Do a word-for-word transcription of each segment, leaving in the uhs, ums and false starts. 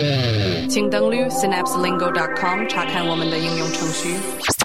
请登录 synapse lingo dot com 查看我们的应用程序。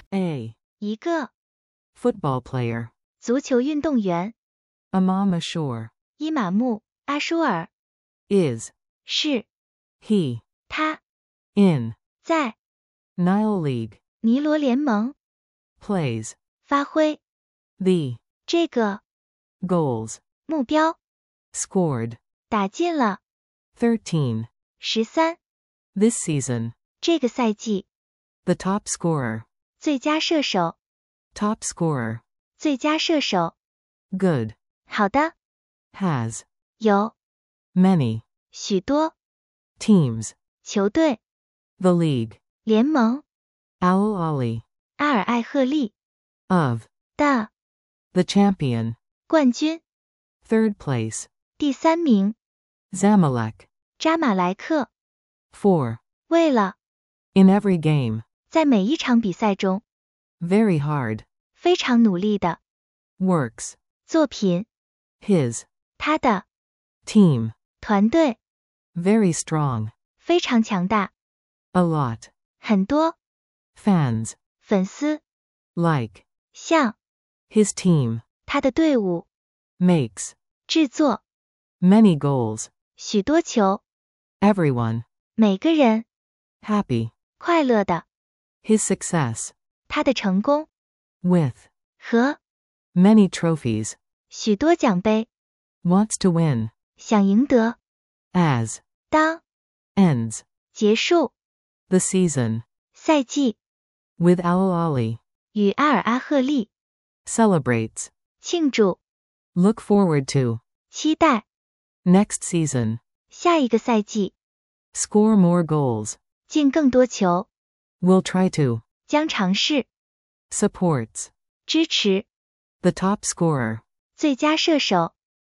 A. 一个 Football player. 足球运动员 Imam Ashur. 伊玛目阿舒尔 Is. 是 He. 他 In. 在 Nile League. 尼罗联盟 Plays. 发挥 The. 这个 Goals. 目标 Scored. 打进了 thirteen. 十三 This season. 这个赛季 The top scorer. 最佳射手 Top scorer. 最佳射手 Good. 好的 Has. 有 Many. 许多 Teams. 球队 The league. 联盟 Al Ali. 阿尔艾赫利 Of. 的 The champion. 冠军 Third place. 第三名 Zamalek. 扎马莱克 For. 为了 In every game. 在每一场比赛中 Very hard. 非常努力的 Works. 作品 His. 他的 Team. 团队 Very strong. 非常强大 A lot. 很多 Fans. 粉丝 Like. 像 His team. 他的队伍 Makes. 制作 Many goals. 许多球 Everyone. 每个人 Happy. 快乐的 His success. 他的成功 With. 和 Many trophies. 许多奖杯 Wants to win. 想赢得 As. 当 Ends. 结束 The season. 赛季 With Al Ali. 与阿尔阿赫利 Celebrates. 庆祝 Look forward to. 期待 Next season. 下一个赛季 Score more goals. 进更多球 Will try to. 将尝试 Supports. 支持 The top scorer. 最佳射手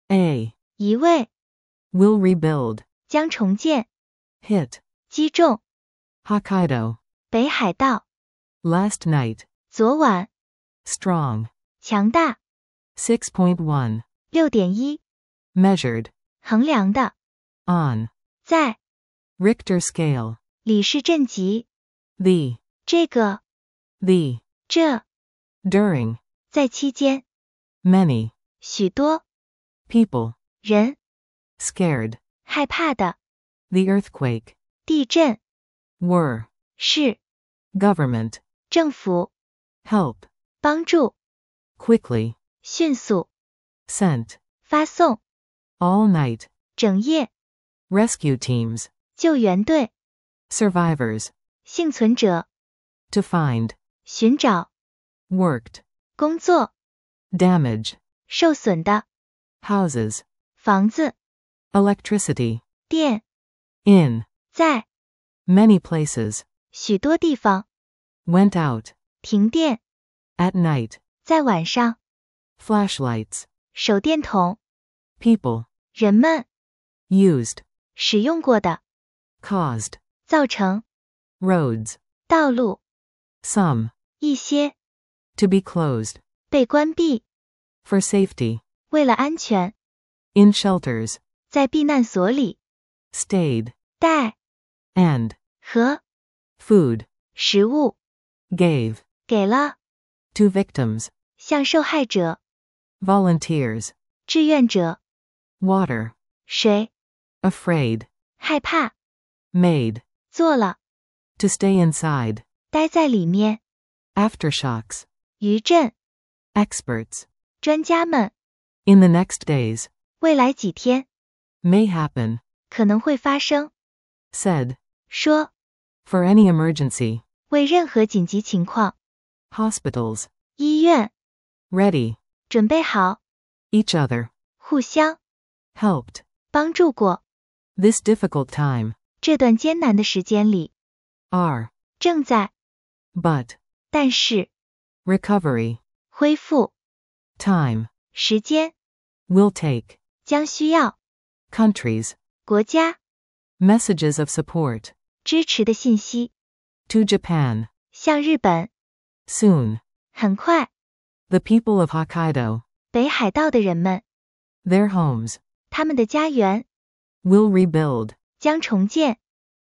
A. 一位 Will rebuild. 将重建 Hit. 击中 Hokkaido. 北海道 Last night. 昨晚 Strong. 强大 six point one. 六点一 Measured. 衡量的 On. 在 Richter scale. 里氏震级 The. 这个 The. 这 During. 在期间 Many. 许多 People. 人 Scared. 害怕的 The earthquake. 地震 Were. 是 Government. 政府 Help. 帮助 Quickly. 迅速 Sent. 发送 All night. 整夜 Rescue teams. 救援队 Survivors. 幸存者 To find. 寻找 Worked. 工作 Damage. 受损的 Houses. 房子 Electricity. 电 In. 在 Many places. 许多地方 Went out. 停电 At night. 在晚上 Flashlights. 手电筒 People. 人们 Used. 使用过的 Caused. 造成 Roads. 道路 Some. 一些 To be closed. 被关闭 For safety. 为了安全 In shelters. 在避难所里 Stayed. 带 And. 和 Food. 食物 Gave. 给了 To victims. 向受害者 Volunteers. 志愿者 Water. 水 Afraid. 害怕 Made. 做了 To stay inside. 待在里面 Aftershocks. 余震 Experts. 专家们 In the next days. 未来几天 May happen. 可能会发生 Said. 说 For any emergency. 为任何紧急情况 Hospitals. 医院 Ready. 准备好 Each other. 互相 Helped. 帮助过 This difficult time. 这段艰难的时间里 Are. 正在 But. 但是 Recovery. 恢复 Time. 时间 Will take. 将需要 Countries. 国家 Messages of support. 支持的信息 To Japan. 向日本 Soon. 很快 The people of Hokkaido. 北海道的人们 Their homes. 他们的家园 Will rebuild. 将重建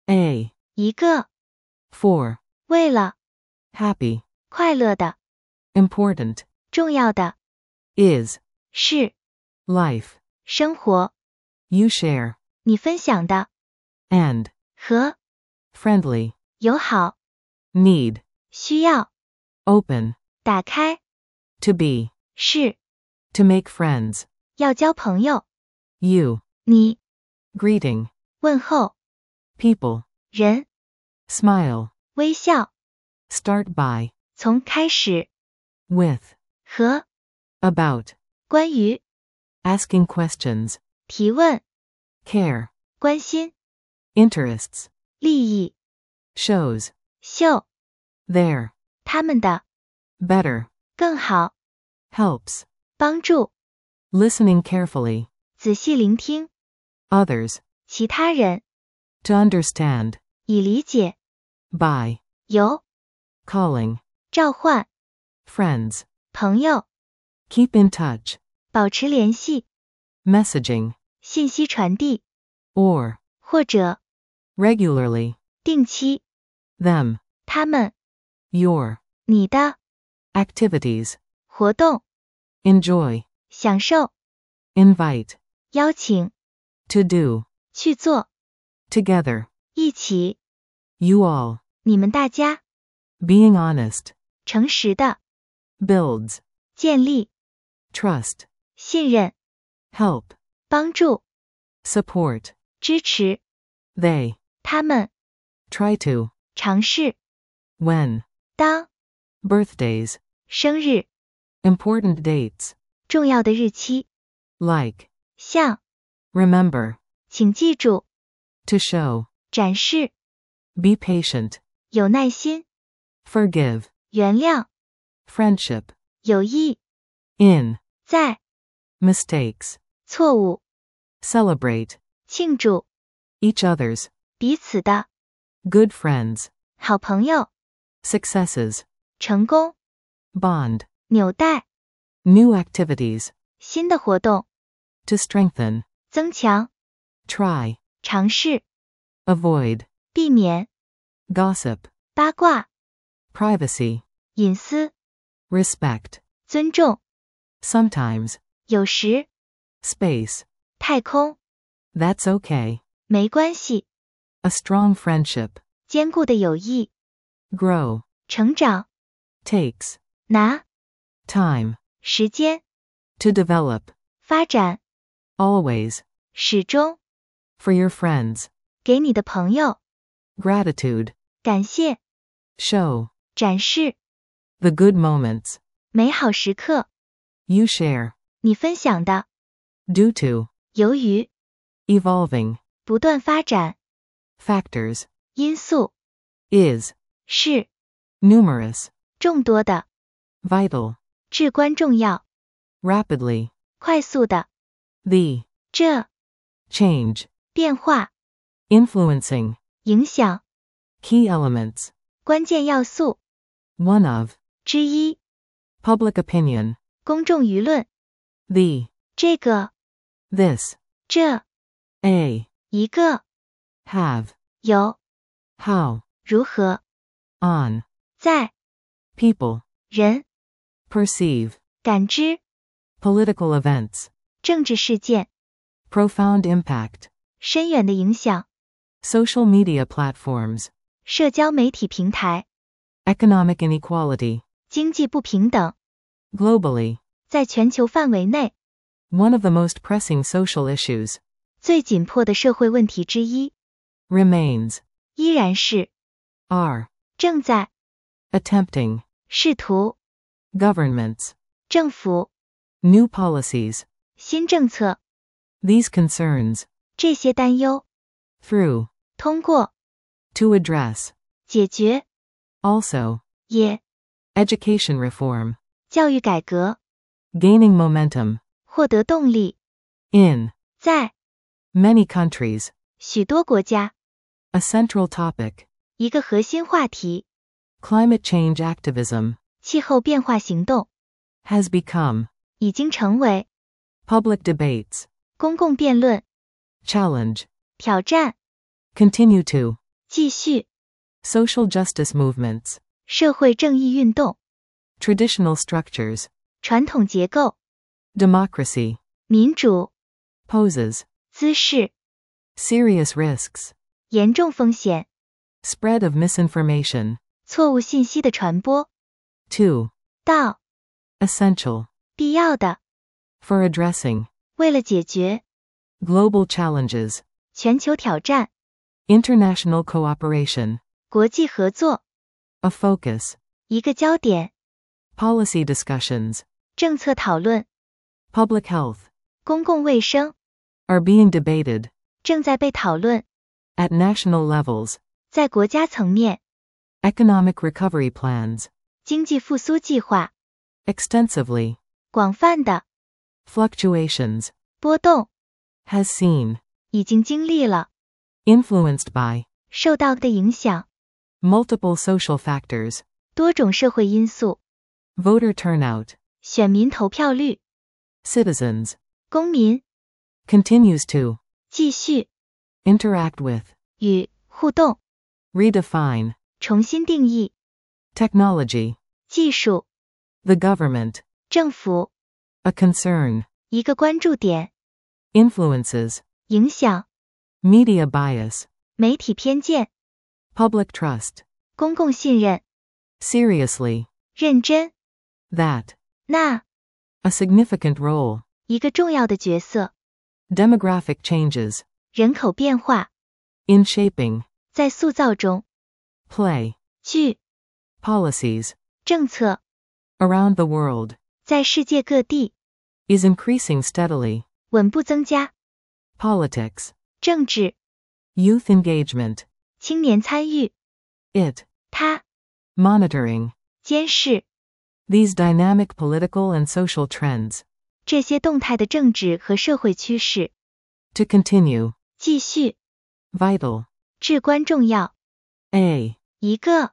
A. 一个， For. 为了， Happy. 快乐的， Important. 重要的， Is. 是， Life. 生活， You share. 你分享的， And. 和， Friendly. 友好， Need. 需要， Open. 打开， To be. 是， To make friends. 要交朋友， You. 你， Greeting. 问候， People. 人， Smile. 微笑， Start by. 从开始， With. 和， About. 关于， Asking questions. 提问， Care. 关心， Interests. 利益， Shows. 秀， There. 他们的， Better. 更好， Helps. 帮助， Listening carefully. 仔细聆听， Others. 其他人， To understand. 以理解， By. 由， Calling. 召唤， Friends. 朋友， Keep in touch. 保持联系， Messaging. 信息传递， Or. 或者， Regularly. 定期， Them. 他们， Your. 你的， Activities. 活动， Enjoy. 享受， Invite. 邀请， To do. 去做， Together. 一起， You all. 你们大家， Being honest. 诚实的， Builds. 建立， Trust. 信任， Help. 帮助， Support. 支持， They. 他们， Try to. 尝试， When. 当， Birthdays. 生日， Important dates. 重要的日期， Like. 像， Remember. 请记住， To show. 展示， Be patient. 有耐心， Forgive. 原谅， Friendship. 友谊， In. 在， Mistakes. 错误， Celebrate. 庆祝， Each other's. 彼此的， Good friends. 好朋友， Successes. 成功， Bond. 纽带， New activities. 新的活动， To strengthen. 增强， Try. 尝试， Avoid. 避免， Gossip. 八卦， Privacy. 隐私， Respect. 尊重， Sometimes. 有时， Space. 太空， That's okay. 没关系， A strong friendship. 坚固的友谊， Grow. 成长， Takes. 拿， Time. 时间， To develop. 发展， Always. 始终， For your friends. 给你的朋友， Gratitude. 感谢， Show. 展示， The good moments. 美好时刻， You share. 你分享的， Due to. 由于， Evolving. 不断发展， Factors. 因素， Is. 是， Numerous. 众多的， Vital. 至关重要， Rapidly. 快速的， The. 这， Change. 变化， Influencing. 影响， Key elements. 关键要素， One of. 之一， Public opinion. 公众舆论， The. 这个， This. 这， A. 一个， Have. 有， How. 如何， On. 在， People. 人， Perceive. 感知， Political events. 政治事件， Profound impact. 深远的影响， Social media platforms. 社交媒体平台， Economic inequality. 经济不平等， Globally. 在全球范围内， One of the most pressing social issues. 最紧迫的社会问题之一， Remains. 依然是， Are. 正在， Attempting. 试图， Governments. 政府， New policies. 新政策， These concerns. 这些担忧， Through. 通过， To address. 解决， Also. 也， Education reform. 教育改革， Gaining momentum. 获得动力， In. 在， Many countries. 许多国家， A central topic. 一个核心话题， Climate change activism. 气候变化行动， Has become. 已经成为， Public debates. 公共辩论， Challenge. 挑战， Continue to. 继续， social justice movements, 社会正义运动， traditional structures, 传统结构， democracy, 民主， poses, 姿势， serious risks, 严重风险， spread of misinformation. 错误信息的传播， two. 到， essential, 必要的， for addressing, 为了解决， global challenges, 全球挑战， international cooperation, 国际合作， a focus, 一个焦点， policy discussions, 政策讨论， public health, 公共卫生， are being debated, 正在被讨论， at national levels, 在国家层面， economic recovery plans, 经济复苏计划， extensively, 广泛的， fluctuations, 波动， has seen, 已经经历了， influenced by, 受到的影响， multiple social factors, 多种社会因素， voter turnout, 选民投票率， citizens, 公民， continues to, 继续， interact with, 与，互动， redefine, 重新定义， technology, 技术， the government, 政府， a concern, 一个关注点， influences, 影响， media bias, 媒体偏见， public trust, 公共信任， seriously, 认真， that, 那， a significant role, 一个重要的角色， demographic changes, 人口变化， in shaping, 在塑造中， play, 剧， policies, 政策， around the world, 在世界各地， is increasing steadily, 稳步增加， politics, 政治， youth engagement, 青年参与， it, 它， monitoring, 监视， these dynamic political and social trends, 这些动态的政治和社会趋势， to continue, 继续， vital, 至关重要， a, 一个，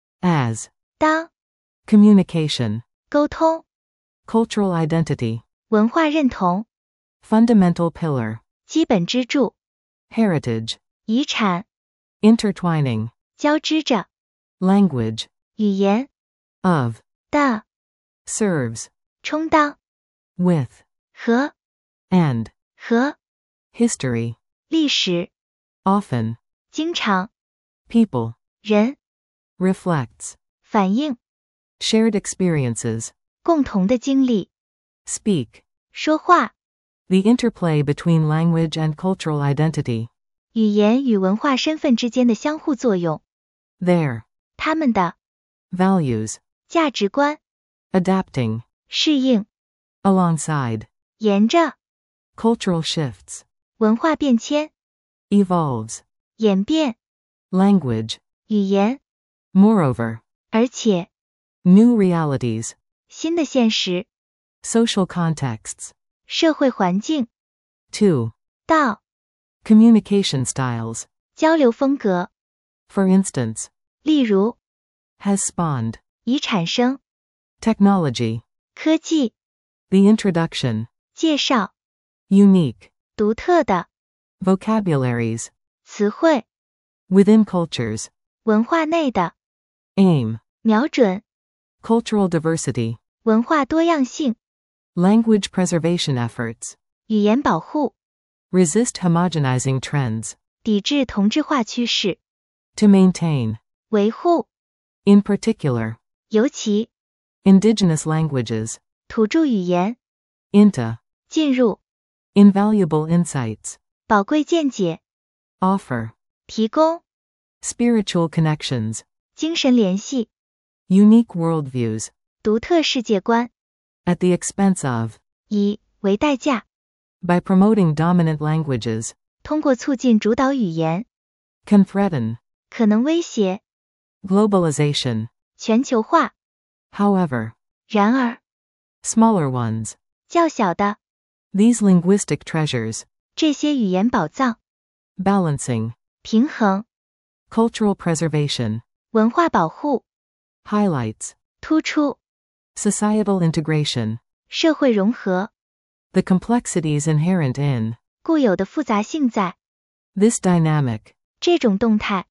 as, 当， communication, 沟通， cultural identity, 文化认同， fundamental pillar, 基本支柱， heritage, 遗产， intertwining, 交织着， language, 语言， of, 的， serves, 充当， with, 和， and, 和， history, 历史， often, 经常， people, 人， reflects, 反映， shared experiences, 共同的经历， speak, 说话， the interplay between language and cultural identity, 语言与文化身份之间的相互作用， their, 他们的 values, 价值观， adapting, 适应， alongside, 沿着 cultural shifts, 文化变迁， evolves, 演变， language, 语言， moreover, 而且 new realities, 新的现实， social contexts, 社会环境， two, 到 communication styles, 交流风格， for instance, 例如 has spawned, 已产生， technology, 科技， the introduction, 介绍， unique, 独特的 vocabularies, 词汇， within cultures, 文化内的 aim, 瞄准， cultural diversity, 文化多样性， language preservation efforts, 语言保护， resist homogenizing trends, 抵制同质化趋势， to maintain, 维护， in particular, 尤其 indigenous languages, 土著语言， into, 进入， invaluable insights, 宝贵见解， offer, 提供， spiritual connections, 精神联系， unique worldviews, 独特世界观， at the expense of, 以为代价， by promoting dominant languages, 通过促进主导语言， can threaten, 可能威胁 globalization, 全球化。 however, 然而， smaller ones, 较小的 these linguistic treasures, 这些语言宝藏， balancing, 平衡， cultural preservation, 文化保护， highlights, 突出， societal integration, 社会融合， the complexities inherent in, 固有的复杂性在 this dynamic, 这种动态，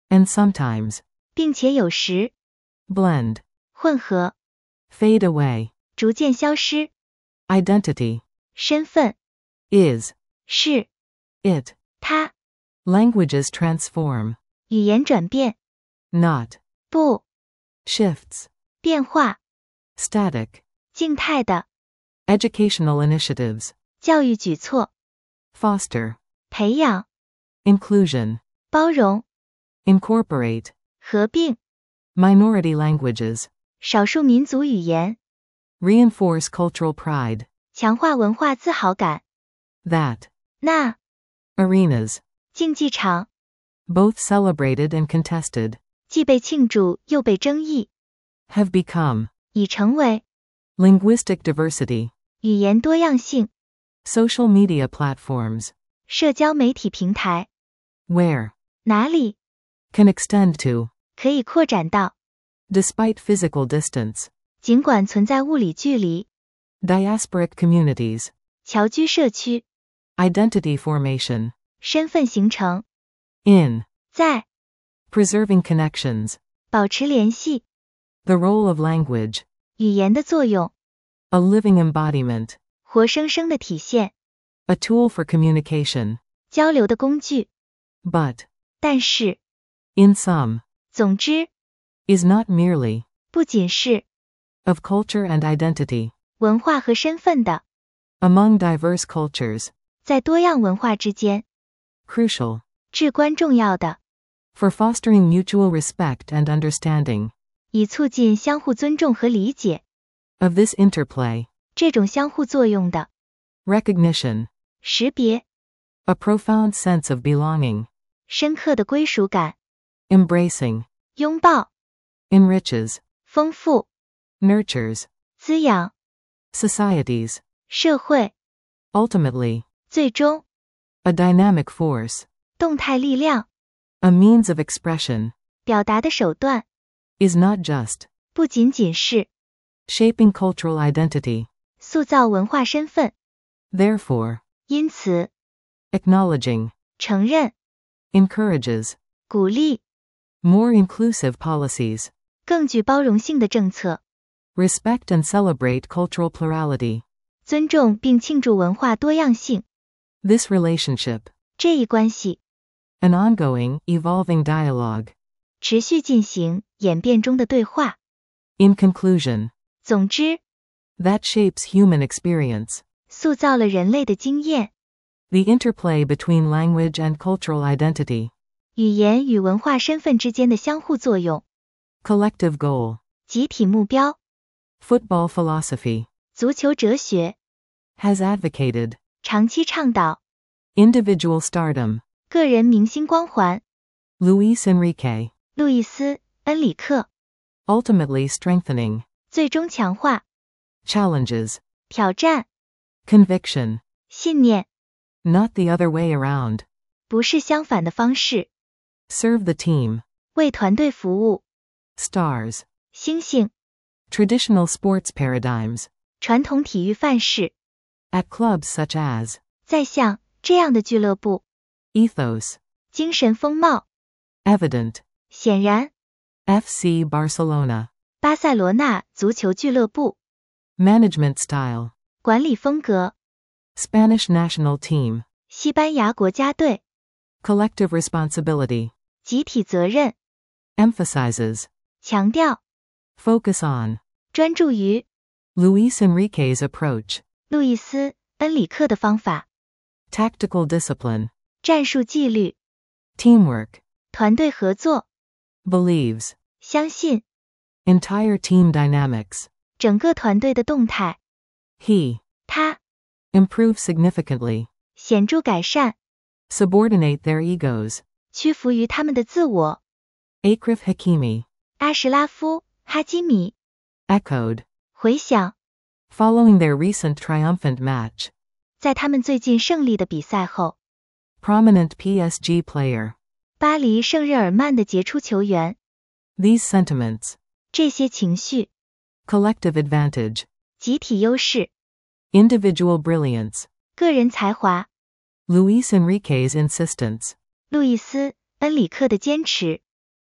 and sometimes, 并且有时 blend, 混合， fade away, 逐渐消失。 identity, 身份 is, 是 it, 它， languages transform, 语言转变 not, 不 shifts, 变化 static, 静态的 educational initiatives, 教育举措 foster, 培养 inclusion, 包容 incorporate, 合并 minority languages, 少数民族语言 reinforce cultural pride, 强化文化自豪感 that, 那 arenas, 竞技场 both celebrated and contested, 既被庆祝又被争议 have become, 已成为 linguistic diversity, 语言多样性 social media platforms, 社交媒体平台 where, 哪里 can extend to, 可以扩展到 despite physical distance, 尽管存在物理距离 diasporic communities, 侨居社区 identity formation, 身份形成 in, 在 preserving connections, 保持联系 the role of language, 语言的作用 a living embodiment, 活生生的体现 a tool for communication, 交流的工具 but, 但是 in some, 总之 is not merely, 不仅是 of culture and identity, 文化和身份的 among diverse cultures, 在多样文化之间 crucial, 至关重要的 for fostering mutual respect and understanding, 以促进相互尊重和理解 of this interplay, 这种相互作用的 recognition, 识别 a profound sense of belonging, 深刻的归属感 embracing, 拥抱 enriches, 丰富 nurtures, 滋养 societies, 社会 ultimately, 最终 a dynamic force, 动态力量 a means of expression, 表达的手段 is not just, 不仅仅是 shaping cultural identity, 塑造文化身份 therefore, 因此 acknowledging, 承认 encourages, 鼓励 more inclusive policies, 更具包容性的政策 respect and celebrate cultural plurality. 尊重并庆祝文化多样性 This relationship, 这一关系 an ongoing, evolving dialogue. 持续进行演变中的对话 In conclusion, 总之 that shapes human experience. 塑造了人类的经验 The interplay between language and cultural identity. 语言与文化身份之间的相互作用 Collective goal. 集体目标 Football philosophy. 足球哲学 Has advocated. 长期倡导 Individual stardom. 个人明星光环 Luis Enrique. 路易斯·恩里克 Ultimately strengthening. 最终强化 Challenges. 挑战 Conviction. 信念 Not the other way around. 不是相反的方式 Serve the team. 为团队服务 Stars. 星星 Traditional sports paradigms. 传统体育范式 At clubs such as. 在像这样的俱乐部 Ethos. 精神风貌 Evident. 显然 F C Barcelona. 巴塞罗那足球俱乐部 Management style. 管理风格 Spanish national team. 西班牙国家队 Collective responsibility. 集体责任 Emphasizes. 强调 Focus on. 专注于 Luis Enrique's approach. 路易斯·恩里克的方法 Tactical discipline. 战术纪律 Teamwork. 团队合作 Believes. 相信 Entire team dynamics. 整个团队的动态 He. 他 Improve significantly. 显著改善 Subordinate their egos. 屈服于他们的自我 Akrif Hakimi. 阿什拉夫·哈基米 Echoed. 回想 Following their recent triumphant match. 在他们最近胜利的比赛后 Prominent P S G player. 巴黎圣日耳曼的杰出球员 These sentiments. 这些情绪 Collective advantage. 集体优势 Individual brilliance. 个人才华 Luis Enrique's insistence. 路易斯·恩里克的坚持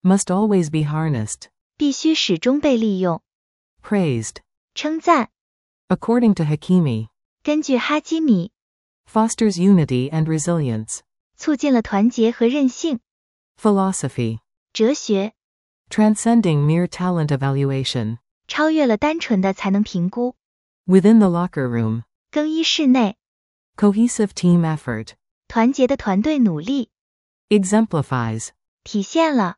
must always be harnessed, 必须始终被利用。 praised. 称赞， According to Hakimi, 根据哈基米， fosters unity and resilience. 促进了团结和韧性。 Philosophy, 哲学， transcending mere talent evaluation. 超越了单纯的才能评估。 Within the locker room, 更衣室内， cohesive team effort. 团结的团队努力， Exemplifies, 体现了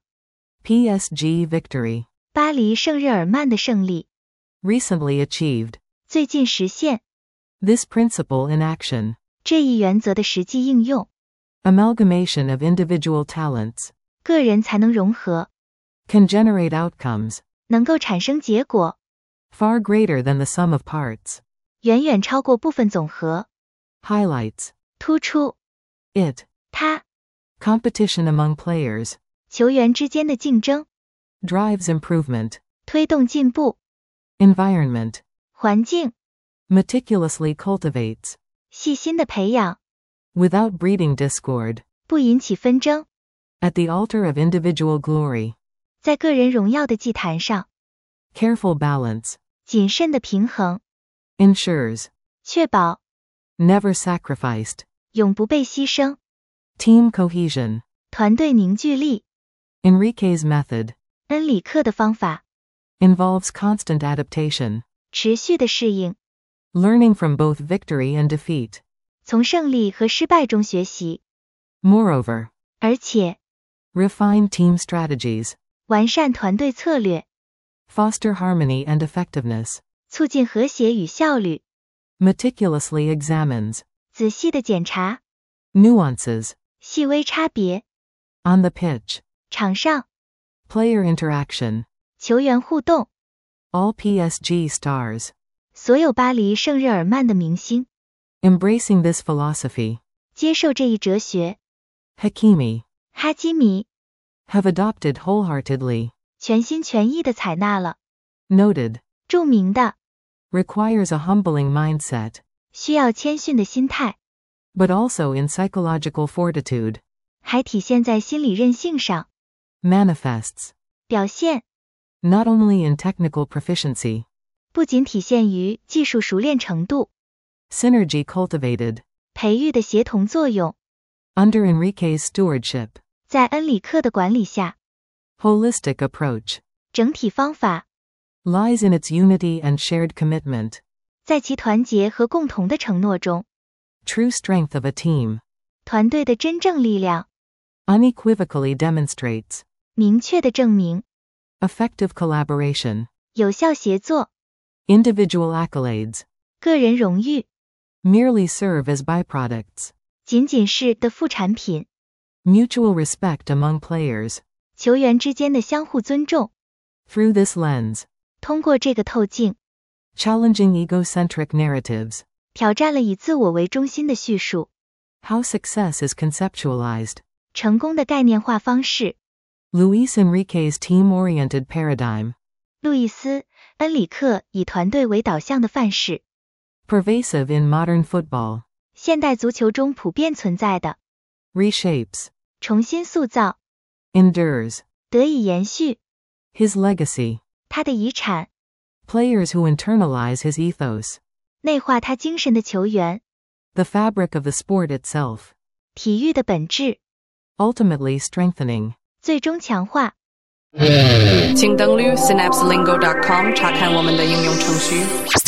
P S G victory. 巴黎圣日耳曼的胜利， Recently achieved. 最近实现。 This principle in action. 这一原则的实际应用， Amalgamation of individual talents. 个人才能融合， Can generate outcomes. 能够产生结果， Far greater than the sum of parts. 远远超过部分总和。 Highlights. 突出 It. 它， Competition among players. 球员之间的竞争， Drives improvement. 推动进步， Environment. 环境， Meticulously cultivates. 细心的培养， Without breeding discord. 不引起纷争， At the altar of individual glory. 在个人荣耀的祭坛上， Careful balance. 谨慎的平衡， Ensures. 确保 Never sacrificed. 永不被牺牲， Team cohesion. 团队凝聚力。 Enrique's method. 恩里克的方法， Involves constant adaptation. 持续的适应， Learning from both victory and defeat. 从胜利和失败中学习， Moreover. 而且 Refine team strategies. 完善团队策略， Foster harmony and effectiveness. 促进和谐与效率， Meticulously examines. 仔细的检查， Nuances. 细微差别， On the pitch. 场上 Player interaction. 球员互动， All P S G stars. 所有巴黎圣日耳曼的明星 Embracing this philosophy. 接受这一哲学， Hakimi. 哈基米 Have adopted wholeheartedly. 全心全意的采纳了。 Noted. 著名的 Requires a humbling mindset. 需要谦逊的心态， But also in psychological fortitude. 还体现在心理韧性上， Manifests. 表现 Not only in technical proficiency. 不仅体现于技术熟练程度， Synergy cultivated. 培育的协同作用， Under Enrique's stewardship. 在恩里克的管理下， Holistic approach. 整体方法 Lies in its unity and shared commitment. 在其团结和共同的承诺中， True strength of a team. 团队的真正力量 Unequivocally demonstrates. 明确的证明， Effective collaboration. 有效协作， Individual accolades. 个人荣誉 Merely serve as byproducts. 仅仅是的副产品， Mutual respect among players. 球员之间的相互尊重。 Through this lens. 通过这个透镜， Challenging egocentric narratives. 挑战了以自我为中心的叙述， How success is conceptualized. 成功的概念化方式。 Luis Enrique's team-oriented paradigm. 路易斯·恩里克以团队为导向的范式， Pervasive in modern football. 现代足球中普遍存在的， Reshapes. 重新塑造， Endures. 得以延续 His legacy. 他的遗产， Players who internalize his ethos. 内化他精神的球员， The fabric of the sport itself. 体育的本质， Ultimately strengthening. 最终强化。 请登录 synapse lingo dot com 查看我们的应用程序。